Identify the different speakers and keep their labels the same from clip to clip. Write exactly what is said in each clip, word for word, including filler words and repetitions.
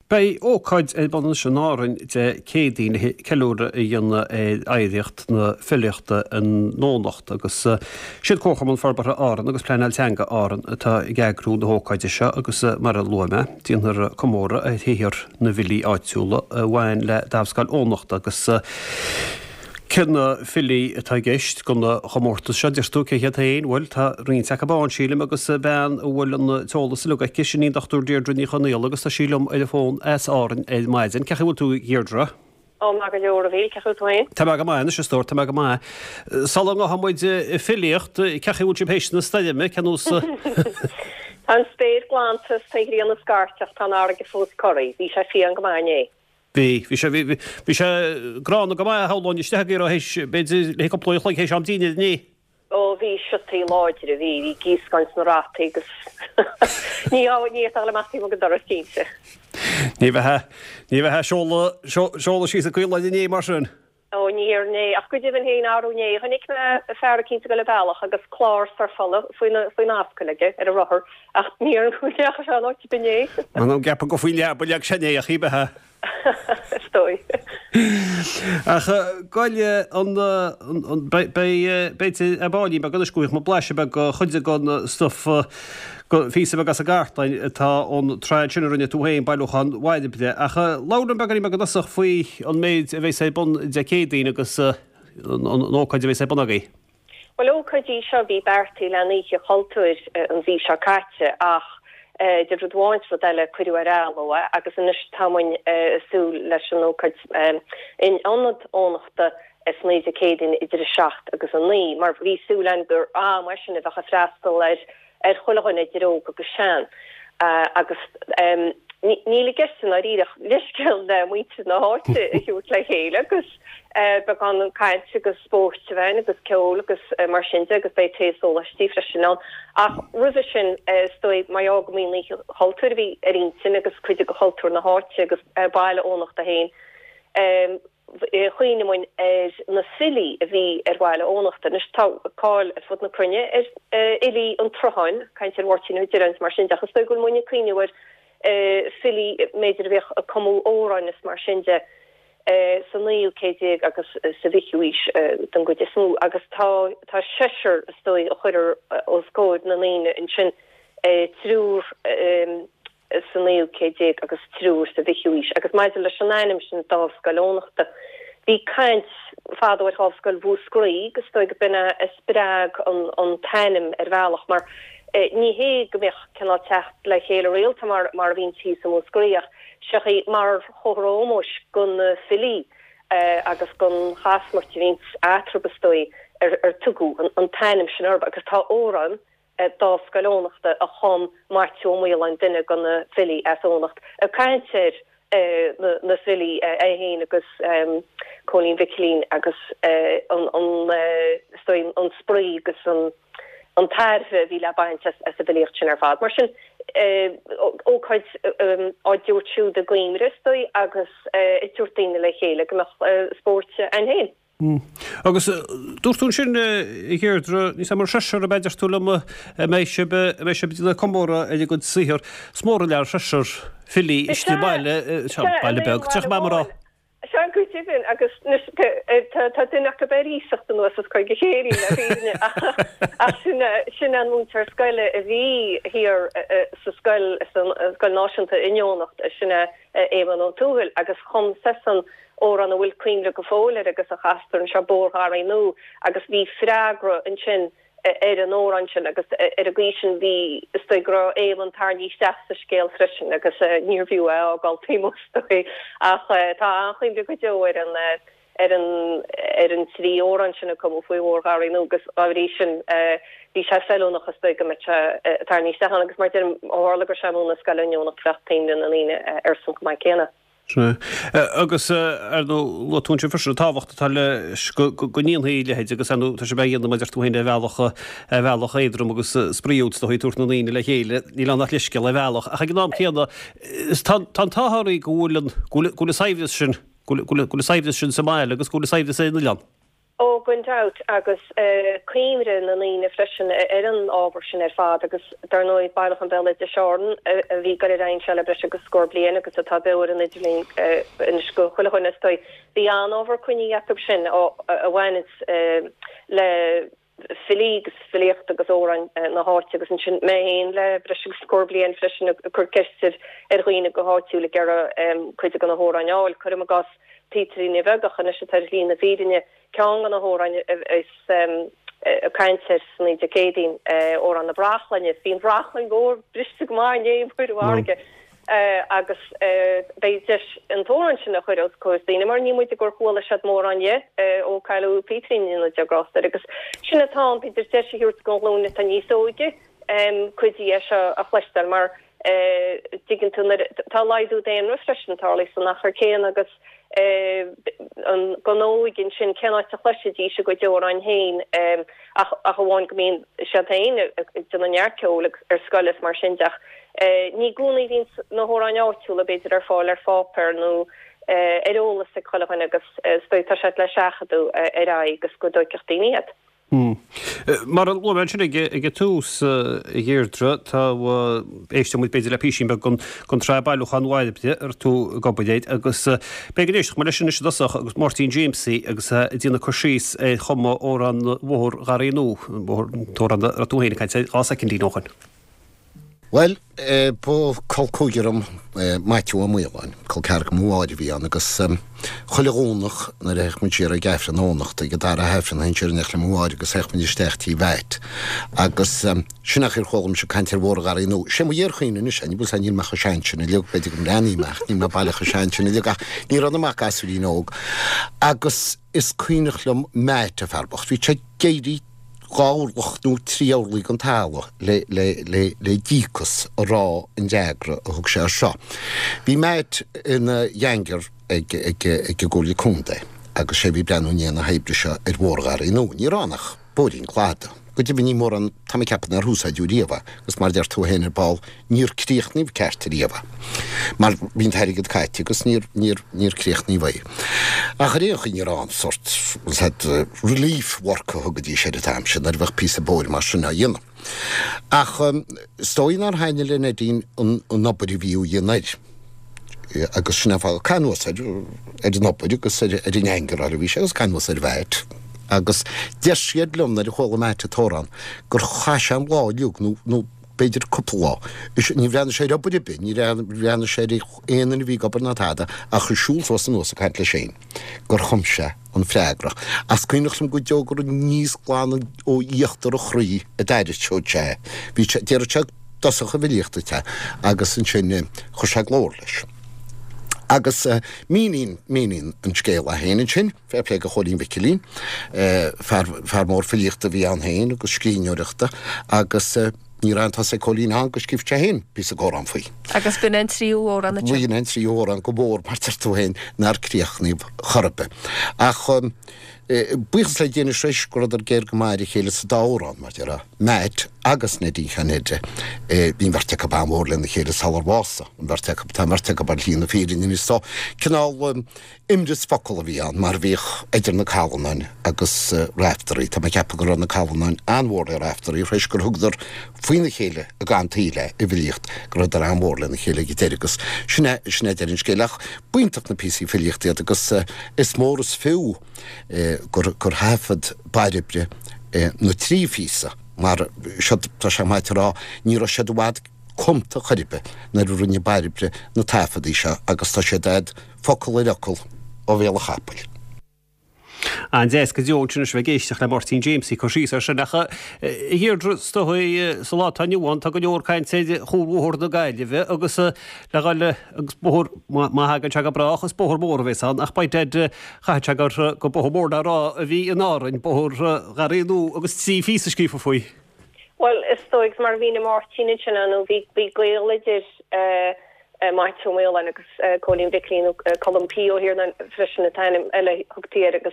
Speaker 1: Bei ócaid é ban se nárin de cédín ceúra i dhéanana éireacht na filiachta an nónacht agus siad cóchaman farbartha áran agus pleanal teanga áran atá i gceagrú na hócaide se agus mar a luime tíonar comóra a híhir na bhilí áitiúla bhain le dábscail ónacht agus Cynna fili atá geist gona chomórtas se deirstú chéad haon bhfuil tá rion teach bán sílim agus ben bhfuil an teolalas le cisin í dochtú deirdre ní chonéal agus tá sílam é fón as áran é maidin cecha bhfuil tú deirdre?
Speaker 2: Ó má go leor a bhí cecha túin.
Speaker 1: Tá me go maina sé stór tá me go mai. Sal go hamuid filiocht cecha bhúil pééis na staime cenús
Speaker 2: An spéir glantas tá ríon na scarteach tá ára go fós choirí, hí sé fi an go mainé.
Speaker 1: Bhí hí sé grán go mai háláin isteige a héis beidir le plóich le hééis am daine ní.
Speaker 2: Ó bhí sií láidir a bhí hí gíscaint na ráta agus ní áhaid ní le meí go dar cínse.
Speaker 1: Ní bheitthe ní bheitthe seola sí a cuiile ní mar sin.
Speaker 2: Ó níor né ach go dibn héon áúné chunig na fear cinnta go le bailach agus chlár ar falla faoi nácaige ar a rothair ach níor an chuideach se láit bené.
Speaker 1: An gappa go faoile buileag séné a chibethe.
Speaker 2: Stoi.
Speaker 1: Ach gáile an béite a báí be go scuúich má bleise be go chuide gan stuff físa begus a gartlein tá ón treid sinna tú héin bailúchan waidebide. Ach ládan begarí me go dasach faoi an méid a bhééis sé bun de cédaín agus nócaid a bhééis sé bunagaí.
Speaker 2: Well ócaidí seo bhí bertaí le níe choultúir an bhí se caite ach de rudháint fo eile cuiú arála agus in táin sú leis an ócaid in anad ónachta is snéide cédin idir secht agus an lí, mar bhí súlein gur á mar sinna a freistal ar ar cholaganna idirróg agus sean agus níla gestan a ríach leisceil de muite na háte a hiút le chéile agus be gan an caiint agus spórt bhain agus ceol agus mar sinnte agus bei tééisóla stífresinál ach ruúsa sin stoi mai ága mílí haltar bhí a rinsin agus chuide go haltúr na háte agus bailile ónacht a héin chuoine muin ar na silí a bhí ar bhile ónachta nus tá cáil a fud na crunne ar ilí an troáin caiint ar bhirtíú dearans mar sin achas sto goil muine cuiinehar silí méidir bheith a comú óráin is mar sinnte san níl céideag agus sa bhíúis don go smú agus tá tá seir stoi a chuidir ó scóid na líine in sin trúr san níl céideag agus trúr sa bhíúis agus maidir leis an aim sin dá scailónachta hí caiint fádóir háscail bhú scrí gus stoi go binna sprág an tainim ar bhealach mar ní hé gomich cenná techt le chéile réalta mar mar vín tí sam scríach sechi mar chorómos gun filí agus gun chasmart víns atrobestoi ar ar tugu an tainim sin arba agus tá óran dá scailónachta a chom martiomélein duine gun na filí as ónacht a caiintir na filí a héin agus cholín viclín agus an stoi an sprí agus an an tairfe hí le baint as a bhíocht sin ar fad. Mar sin ócaid á dúirtú de gléimristoi agus i túirtaine le chéile go spórte an héin.
Speaker 1: Agus dúirtún sin i chéirdre ní sam mar seir a beidir túla mééis se le commóra a go sihir smóra lear seir filí istí bailile bailile beg tuach me marrá.
Speaker 2: Sean Gutibin agus tá duach go beíachta nu as chuig chéirí na sin an mútar scoile a bhí hir sa scoil scoil náisianta injónacht a sinna éman an túhfuil agus chum sesan ó an bhfuil cuiimre go fóile agus a chastar an se bórthar nó agus bhí freagra an sin ar an óransin agus ar a gísin bhí stoigra éman tar ní steach sa scéal frisin agus níorhú a gáil tímostoi ach tá anchuimde go deo ar an ar an ar an trí óransin a cum faoi bhórthar nó agus áhrí sin bhí se fellúnach a stoi go me tar ní steach agus mar álagur semúna scailúnach fechttaine an líine ar san mai céna.
Speaker 1: Agus ar nó tún sin fir táhacht tal goníon héilehéid agus anú tá sé béon meidir tú héine bhealacha bhealach éidirm agus spríút do túirt na líine le chéile ní le nach liisce le bhealach a gnám chéanna tá táthairí goúlan gúla saimhde sin gúla saimhde sin sa máile agus gúla saimhde sé na lean.
Speaker 2: ó guntout agus cuiimre na lína frisin ar an ábhar sin ar fád agus dar nóid bailach an bella de seán a bhí go ein se bre agus scór blian agus atá beir an idirlín in sco chuile chuna stoi bhí an ábhar chuine eap sin ó a bhhaine le Felix Felix agus óran na háte agus an sin méin le bre scór blian frisin chur ceir ar chuoine go háitiú le gar chuide gan na hóranáil chu a gas Peter in vegach an se terlína víine cean an hórain is a kaintir ní decédín ó an na brachlainne hín brachlain go bristig mar né buige agus beidir an tóran sin nach chuir cosíine mar ní muid gur chola se mór anje ó caiú Petrin deagras agus sinna tá Peter te hiúrt golóne a níóige chuidí se a chleistal mar digin tá leidú dé an refreshmentála san nach chéan agus an gonóigin sin cenáid a chluisidí se go deor an héin a bháin gomén setain den an nearceolalag ar scolas mar sindeach. Ní gúnaí dín na hór an áitiúla beidir ar fáil ar fáper nó arólas sa chohain agus stoitá se le seachadú ar agus go dóiceach daíad.
Speaker 1: Mar an lo sin ige túús i ggéirdre tá éiste mu beidir le písin be gon tre bailúch an bhhaide ar tú gobadéid agus begéis mar sin is dasach agus Martin Jamesí agus dína chosís é chuma ó an bhór garíú tó an túhéine caiint á secondí nóchan.
Speaker 3: Well, eh, po colcúgerum eh, maitiú a muáin, colcar go múáid bhí an agus um, cholegónach na réich mu tíar a geifran ónacht ag dar a hefran hen tíir nech le múáid agus heich mu stechtí veit agus um, sinach ir chogum se cantir bhór gar inú sé mu dhéirchaine is an bus an níl mecha seintin le beidir go raníach ní bailach seintin le ní ran amach gasúí nóg agus is cuiinech lem meite farbocht hí sé géirí gáirlachtú tríálaí an tála le, le, le, le dícas a rá in deagra a thug sé seo. Bhí meid ina dheangar ag, ag, ag ggóla cúnda agus sé bhí breanú níana heibre se ar bhórgar inú ní ránach bódín chláda. Go dtí ní mór an tam ceapan ar húsaidú riamha, gus mar deir tú héanaar ball níor críochní ceart riamha. Mar bhín thairigad caite agus níor níor críochní bhaid. A charéocha ní rán sort was had uh, relief work a thugadí sé a tam sin ar bheith pí a bóir mar sinna dhéanam. Ach um, stóin ar haine le na dín an nobody bhíú dhéanaid. Agus sinna fáil canúas ar an nobody agus ar an engar ar a bhí sé agus canúas ar bheit. Agus deir siad lom na de chola meite tóran gur chaise an lá liúg nó beidir cúpla is ní bhreanna sé rabudi bin ní bhreanna sé éanana bhí gobar na táda a chu siúls was an os a caiint le sé gur chumse an freigrach as cuiinech sem go deogur níos gláán ó íochttar a chruí a daidir teo te bhí déir te dosacha bhilíochtta te agus an sin chu se glór leis. Agus uh, mínín mínín an scéal a héanaan sin, fé plé go cholín bicilín, uh, fear mór filiíochta bhí an héin agus scríneoireachta, agus uh, ní rantá sé cholín an go scíbte héin bí a górán faoi.
Speaker 4: Agus bin an tríú óran na
Speaker 3: Bhíon an tríú óran go bór mar tar tú héin nar críochnaíh chorbe. Ach um, buchas le déana sreis go ar géir go maiid chéile sa dárán mar deara meid agus na díchanéide bhín bharte go ban mór lena chéile salarhása an bharte tá bharte go bar lína férin in istá cinál imris focail a bhí an mar bhíoh idir na cálanáin agus ráftarí tá ceappa go na cálanáin anmhór ar ráftarí rééis gur thugdar faoine chéile a gantaíle i bhíocht go ar an mór lena chéile gitéirigus sinna sinna deirn scéileach buintach na písaí filiíochtaí agus is móras fiú gur gur hafad bairibre na trí físa mar tá sé maiid rá ní ra sé bhád comta choribe na runne bairibre na tafadí se agus tá sé dead focail irecail ó bhéla chapel.
Speaker 1: An dés go dúiltena bheith géisteach le Martin Jamesí chu síos ar sinnacha hirdru stohui sa lá taniuhain tá go leor caiint sé chuúthir do gaiile bheith agus le gáile agus bóthir má hagan te go brach agus bóthir mór bheits an ach baid dead chaite gur go bóthir mór rá a bhí an árainn bóthir garéú agus tí fí a scrífa faoi.
Speaker 2: Well, is stoigs mar bhína Martin sin an bhí bhí gléileidir mai tomil an agus Colin Vicklin Columpio hier na frischen na taim elle hookteer agus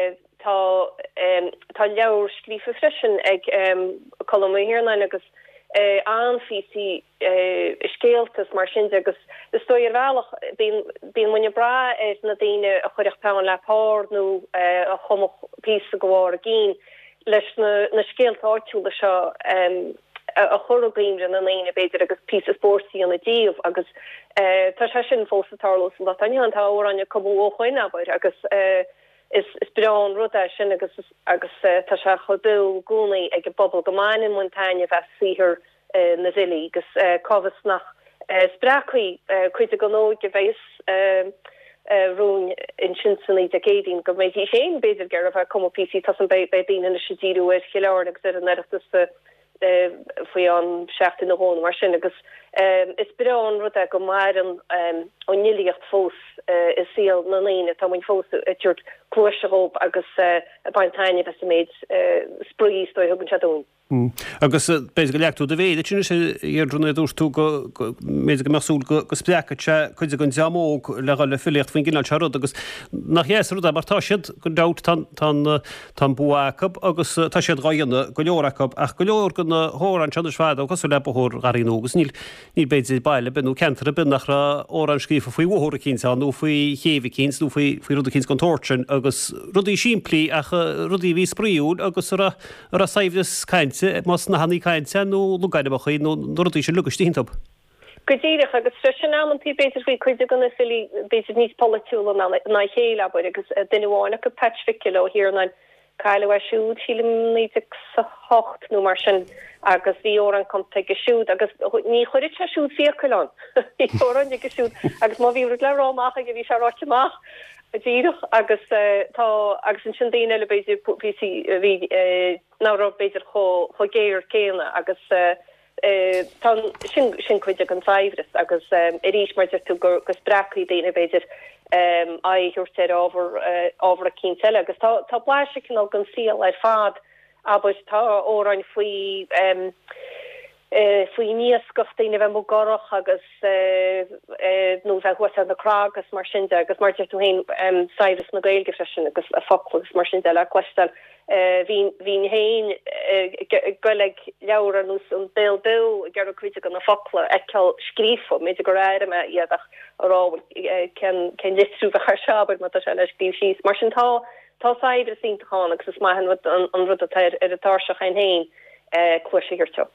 Speaker 2: tá tá lewer sliefe frischen ag Colum hier na agus aanfisi skeeltas mar sin agus de stoir veilach bín munne bra is na dine a chuireach pe lepá nó a chomoch pí gohar a gin leis na skeeltáúle seo a chorogéimre an éine beidir agus pí sportí an a díomh agus tá se sin fósatarlos dat an an tá an komú óchoin abair agus is is brean ruda sin agus agus tá se chodul gúnaí ag bobbal gomain in Montagne bheit sihir na zili agus covas nach sprachuí chuide go nó ge bhéis rún in sinsanní de gédín go méid sé beidir gar a kom P C tas an be dín in sidíú er chiileir agus er an ertas foi an seachtain na hón mar sin agus is bre an rud go mar an onilicht fós is síl na léine tá mun fós tuirt cuaisehób agus a baintaine be méid sprí stoi hugann seún.
Speaker 1: Agus be go lechtú de bhéide tún sé irdrúna dúirtú go mé go meúil go splecha chuide gon deamóg le le fiíocht fin gin seró agus nach héú a martá siad go dat tan buachab agus tá siad gáanna go leorachab ach go leor go na hór an seáid agus le bethór garíógus níl ní beidir bailile benú kentar a bin nach ra ó an scrífa faoi bhóra cín nó faoi chéhí cíns nó faoi rud cíns an tortin agus rudí siimplíí ach rudí ví spríúd agus ar a saimhdes caiint mas na haní caiinte nó lugaide chuí nó rudí sé lugus tíntab.
Speaker 2: Godíireach agus sin amtí beidir fao chuide gona fili beidir níos polúla na chéile agus duháinna go petficilo hir na caiile siúd hílim sa hocht nó mar sin agus bhí ó an comta go siúd agus ní chuidir se siúd fián í óran go siúd agus má bhí le ráach a go bhí se ráiteach díireach agus tá agus an sin daine le beidir P C bhí nárá beidir cho géir céna agus tá sin sin chuide an feimhras agus i ríis mar tú gur gus brachaí daine beidir a thuirte ábhar ábhar a cínteile agus tá tá blaise cin gan síal ar fad agus tá óráin faoi faoi níos gochtaine bheith mó gorach agus nó bheith huasa na crá agus mar sinnte agus mar tú hain saimhras na gailge freisin agus a fogus mar sinnte le cuisteil hín hain goleg leabhar nús an bil bil gar chuide gan na fola eil scrífa méidir go réire me iadach ará cen litrú bheit chu seabair má se leis bíl síos mar sin tá tá saimhras íntaáin agus is maihan an rud ar a táseach ein hain cuaisiirte.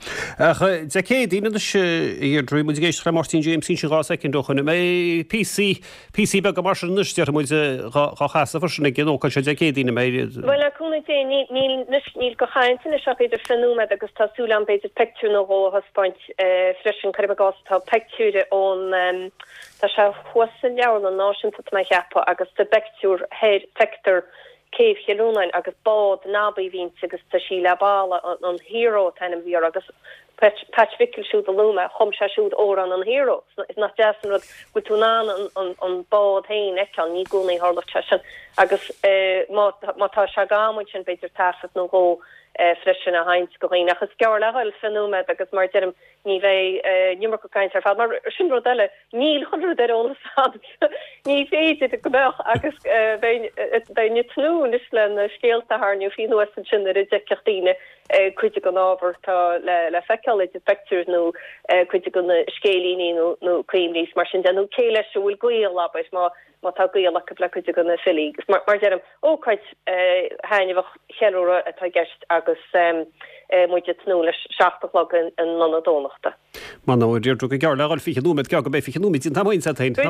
Speaker 1: De cé díine ar drú mu géist ra Martin James sin rá secin dochanna mé P C P C be go mar nustear mu chaasa farsinna gó se de cé díine mé.
Speaker 2: Well aúna dé níl go chaintin se idir fanúme agus tásúlan beidir picú nó hó haspáint frisin chu gas tá picúre ón tá se chusan leabhar an náisiúnta me cheappa agus de bectúr head pector céh cheúnain agus bád nábaí vín agus tá sí le bála an hero tenim bhí agus patchvikil siúd a luma chum se siúd ó an an hero is nach dean rud go tú ná an bád hain eán ní gúnaí hála te agus mátá se gamuid sin beidir tafat nó gó frisin a haint go héin agus geir leil fanúme agus mar dem ní bheith nimmer go kaint ar fad mar sin rodile níl chu derón sad ní féidir go bech agus bei nitnú is le scéalta haarniu fi nu sin er dechachtine chuide go ábhar tá le le feáil de pictures nó chuide go na scélíní nó creamlís mar sin denú céile se bhfuil goil labis má má tá goil le le chuide go na filí mar mar dem óáid haineh cheúra atá gist agus muide nó leis seachtalog an nonadónachta.
Speaker 1: Man dúir go geir leáil fi núid ce go bé fi núid tin tamhain sa tain.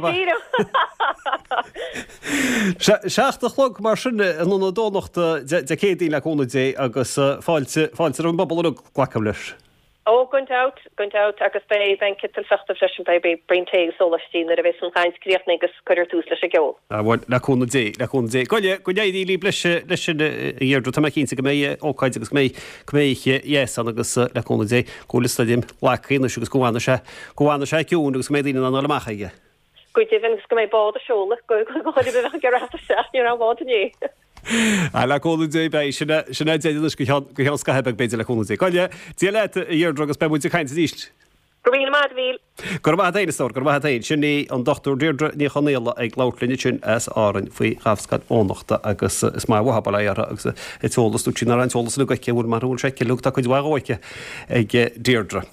Speaker 1: Seachtalog mar sinna an nonadónachta de cédí leúna dé agus fáilte an bobbal ghlacham leis.
Speaker 2: Ó gunt out gunt out agus bei ben kitil fechtta freschen bei bei breinté solastí a bheits an chaintskriefne agus chuir tús leis a geol.
Speaker 1: leúna dé leúna dé. Goile go déí lí bleise leis irdru tá cínsa go mé óáid agus mé méiche an agus leúna dé gólistadiim lechaína agus gohána se gohána se ciún agus médíine an leachchaige.
Speaker 2: Goide vin go mé bád a seola go go chuidir bheith gar se ní an bhádané.
Speaker 1: A leúna dé bei sinna sinna déidir go cheanca hebeh beidir leúna dé. Goile dí le irdru agus be muinte caiinte díist.
Speaker 2: Gobína madhíl.
Speaker 1: Gur bh éine stór gur bh éid sin ní an dochtú deirdre ní chonéile ag lálinne sin as áan faoi chafscad ónachta agus is má bhhabal ar agus tólasú sin an tólas le goice bhfuil marún se luúta chuid bhhaáice ag deirdre.